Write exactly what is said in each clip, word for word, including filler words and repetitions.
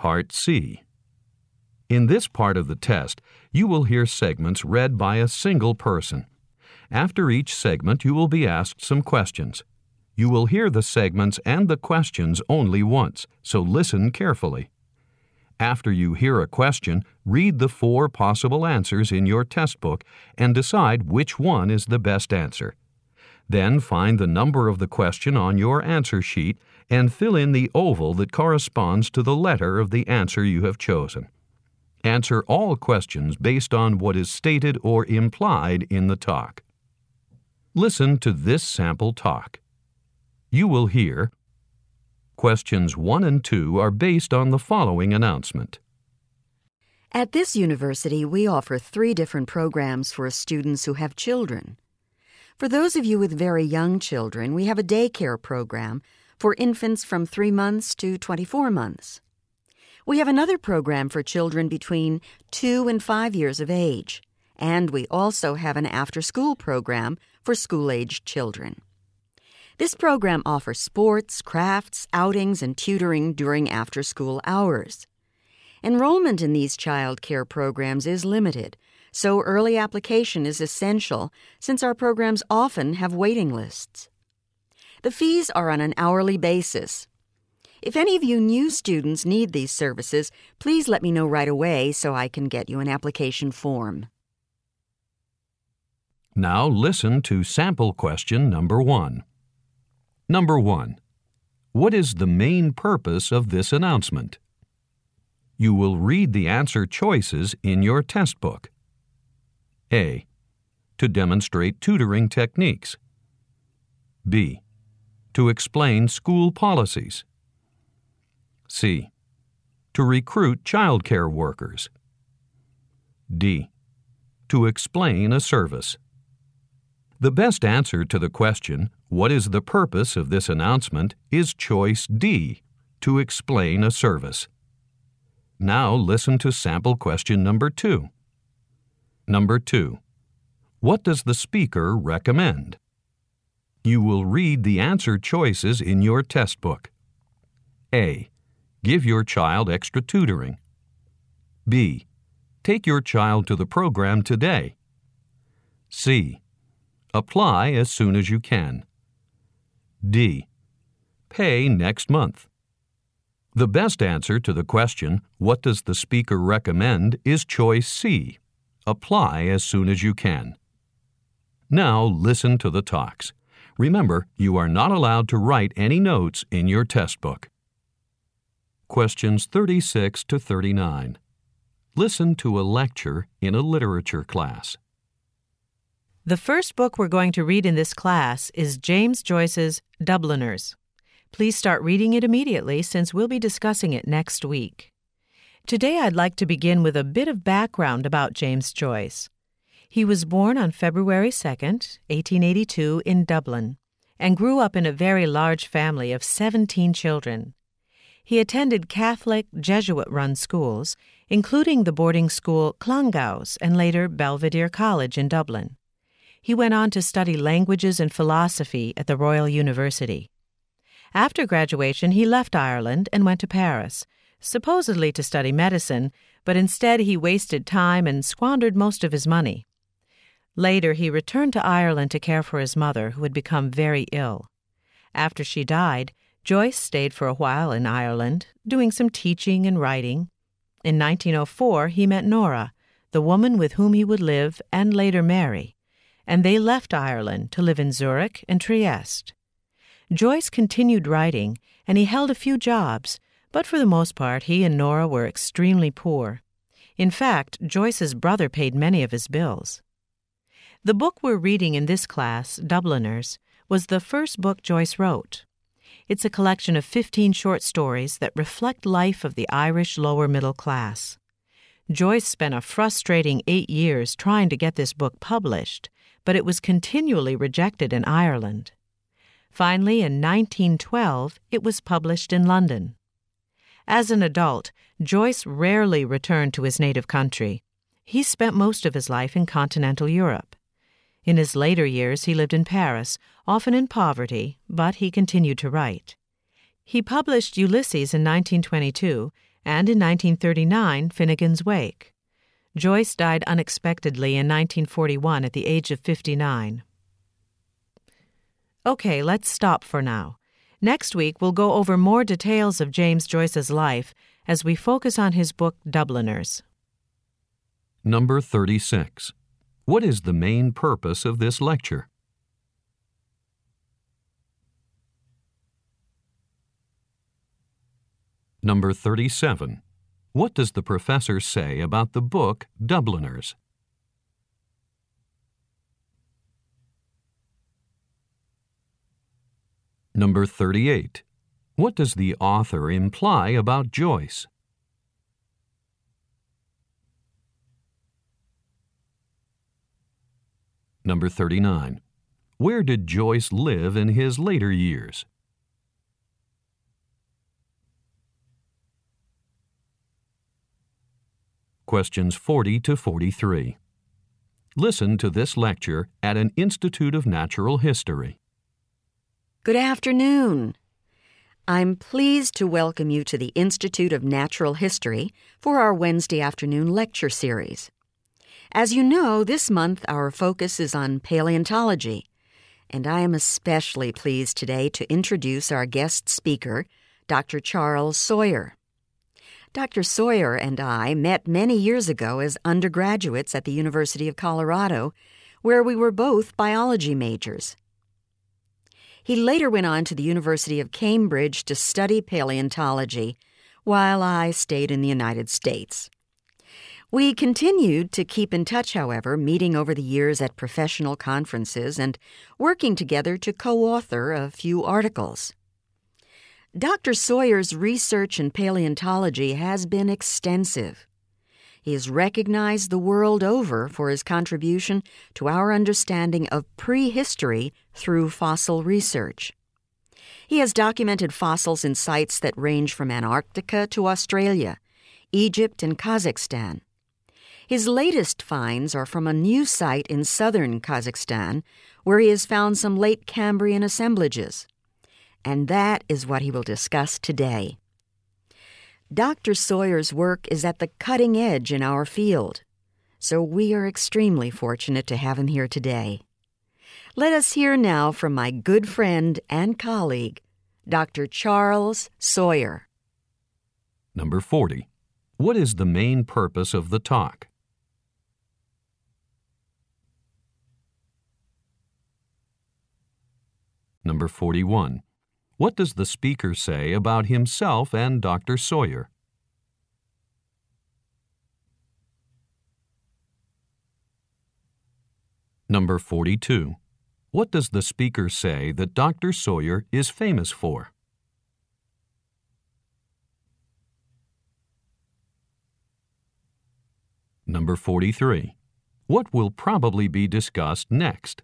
Part C. In this part of the test, you will hear segments read by a single person. After each segment, you will be asked some questions. You will hear the segments and the questions only once, so listen carefully. After you hear a question, read the four possible answers in your test book and decide which one is the best answer. Then find the number of the question on your answer sheet and fill in the oval that corresponds to the letter of the answer you have chosen. Answer all questions based on what is stated or implied in the talk. Listen to this sample talk. You will hear, questions one and two are based on the following announcement. At this university, we offer three different programs for students who have children. For those of you with very young children, we have a daycare program for infants from three months to twenty-four months. We have another program for children between two and five years of age, and we also have an after-school program for school-aged children. This program offers sports, crafts, outings, and tutoring during after-school hours. Enrollment in these child care programs is limited, so early application is essential since our programs often have waiting lists. The fees are on an hourly basis. If any of you new students need these services, please let me know right away so I can get you an application form. Now listen to sample question number one. Number one. What is the main purpose of this announcement? You will read the answer choices in your test book. A. To demonstrate tutoring techniques. B. To explain school policies. C. To recruit child care workers. D. To explain a service. The best answer to the question, what is the purpose of this announcement, is choice D, to explain a service. Now listen to sample question number two. Number two. What does the speaker recommend? You will read the answer choices in your test book. A. Give your child extra tutoring. B. Take your child to the program today. C. Apply as soon as you can. D. Pay next month. The best answer to the question, what does the speaker recommend, is choice C. Apply as soon as you can. Now listen to the talks. Remember, you are not allowed to write any notes in your test book. Questions thirty-six to thirty-nine. Listen to a lecture in a literature class. The first book we're going to read in this class is James Joyce's Dubliners. Please start reading it immediately since we'll be discussing it next week. Today I'd like to begin with a bit of background about James Joyce. He was born on February second, eighteen eighty-two, in Dublin, and grew up in a very large family of seventeen children. He attended Catholic, Jesuit-run schools, including the boarding school Clongowes and later Belvedere College in Dublin. He went on to study languages and philosophy at the Royal University. After graduation, he left Ireland and went to Paris, supposedly to study medicine, but instead he wasted time and squandered most of his money. Later, he returned to Ireland to care for his mother, who had become very ill. After she died, Joyce stayed for a while in Ireland, doing some teaching and writing. In nineteen oh four, he met Nora, the woman with whom he would live and later marry, and they left Ireland to live in Zurich and Trieste. Joyce continued writing, and he held a few jobs, but for the most part he and Nora were extremely poor. In fact, Joyce's brother paid many of his bills. The book we're reading in this class, Dubliners, was the first book Joyce wrote. It's a collection of fifteen short stories that reflect life of the Irish lower middle class. Joyce spent a frustrating eight years trying to get this book published, but it was continually rejected in Ireland. Finally, in nineteen twelve, it was published in London. As an adult, Joyce rarely returned to his native country. He spent most of his life in continental Europe. In his later years, he lived in Paris, often in poverty, but he continued to write. He published Ulysses in nineteen twenty-two and in nineteen thirty-nine, Finnegan's Wake. Joyce died unexpectedly in nineteen forty-one at the age of fifty-nine. Okay, let's stop for now. Next week, we'll go over more details of James Joyce's life as we focus on his book, Dubliners. Number thirty-six. What is the main purpose of this lecture? Number thirty-seven. What does the professor say about the book Dubliners? Number thirty-eight. What does the author imply about Joyce? Number thirty-nine. Where did Joyce live in his later years? Questions forty to forty-three. Listen to this lecture at an Institute of Natural History. Good afternoon. I'm pleased to welcome you to the Institute of Natural History for our Wednesday afternoon lecture series. As you know, this month our focus is on paleontology, and I am especially pleased today to introduce our guest speaker, Doctor Charles Sawyer. Doctor Sawyer and I met many years ago as undergraduates at the University of Colorado, where we were both biology majors. He later went on to the University of Cambridge to study paleontology, while I stayed in the United States. We continued to keep in touch, however, meeting over the years at professional conferences and working together to co-author a few articles. Doctor Sawyer's research in paleontology has been extensive. He is recognized the world over for his contribution to our understanding of prehistory through fossil research. He has documented fossils in sites that range from Antarctica to Australia, Egypt, and Kazakhstan. His latest finds are from a new site in southern Kazakhstan, where he has found some late Cambrian assemblages. And that is what he will discuss today. Doctor Sawyer's work is at the cutting edge in our field, so we are extremely fortunate to have him here today. Let us hear now from my good friend and colleague, Doctor Charles Sawyer. Number forty. What is the main purpose of the talk? Number forty-one. What does the speaker say about himself and Doctor Sawyer? Number forty-two. What does the speaker say that Doctor Sawyer is famous for? Number forty-three. What will probably be discussed next?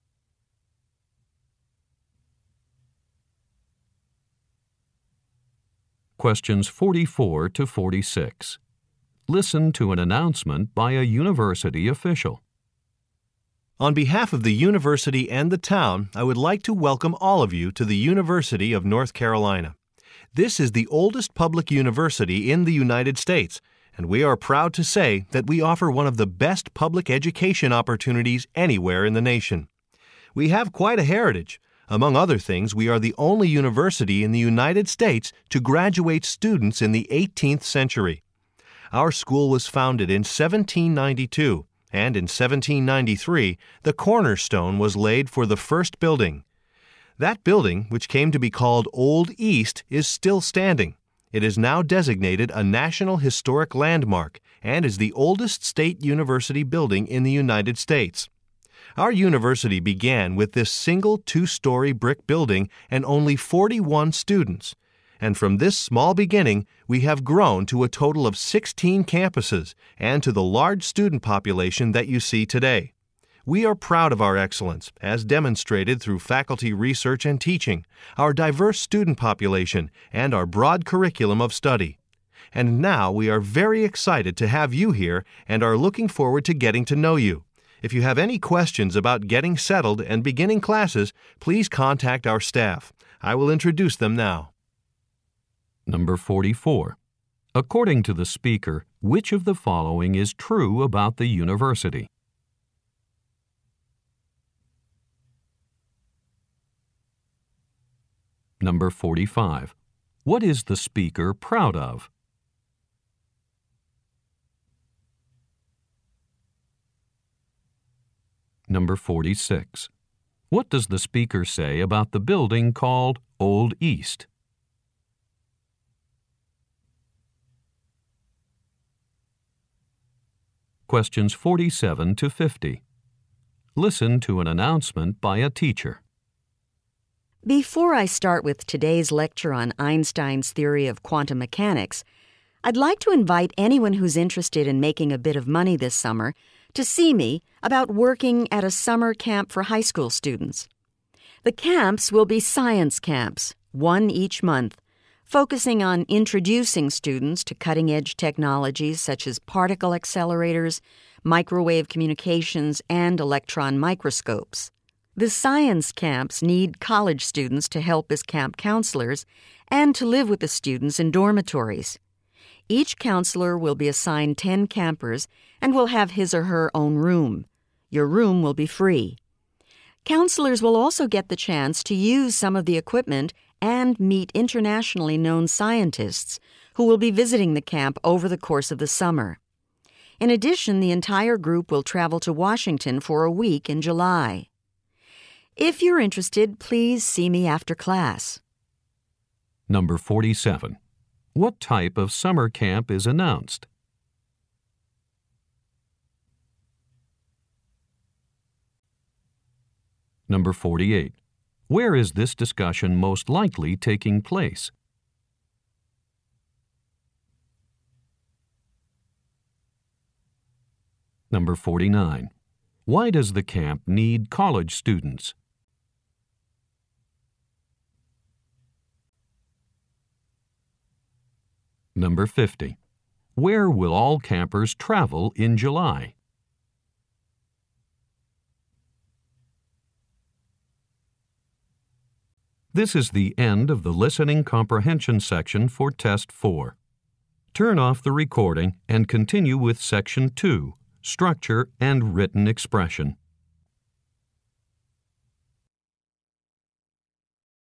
Questions forty-four to forty-six. Listen to an announcement by a university official. On behalf of the university and the town, I would like to welcome all of you to the University of North Carolina. This is the oldest public university in the United States, and we are proud to say that we offer one of the best public education opportunities anywhere in the nation. We have quite a heritage. Among other things, we are the only university in the United States to graduate students in the eighteenth century. Our school was founded in seventeen ninety-two, and in seventeen ninety-three, the cornerstone was laid for the first building. That building, which came to be called Old East, is still standing. It is now designated a National Historic Landmark and is the oldest state university building in the United States. Our university began with this single two-story brick building and only forty-one students. And from this small beginning, we have grown to a total of sixteen campuses and to the large student population that you see today. We are proud of our excellence, as demonstrated through faculty research and teaching, our diverse student population, and our broad curriculum of study. And now we are very excited to have you here and are looking forward to getting to know you. If you have any questions about getting settled and beginning classes, please contact our staff. I will introduce them now. Number forty-four. According to the speaker, which of the following is true about the university? Number forty-five. What is the speaker proud of? Number forty-six. What does the speaker say about the building called Old East? Questions forty-seven to fifty. Listen to an announcement by a teacher. Before I start with today's lecture on Einstein's theory of quantum mechanics, I'd like to invite anyone who's interested in making a bit of money this summer to see me about working at a summer camp for high school students. The camps will be science camps, one each month, focusing on introducing students to cutting-edge technologies such as particle accelerators, microwave communications, and electron microscopes. The science camps need college students to help as camp counselors and to live with the students in dormitories. Each counselor will be assigned ten campers and will have his or her own room. Your room will be free. Counselors will also get the chance to use some of the equipment and meet internationally known scientists who will be visiting the camp over the course of the summer. In addition, the entire group will travel to Washington for a week in July. If you're interested, please see me after class. Number forty-seven. What type of summer camp is announced? Number forty-eight. Where is this discussion most likely taking place? Number forty-nine. Why does the camp need college students? Number fifty. Where will all campers travel in July? This is the end of the listening comprehension section for Test four. Turn off the recording and continue with Section two, Structure and Written Expression.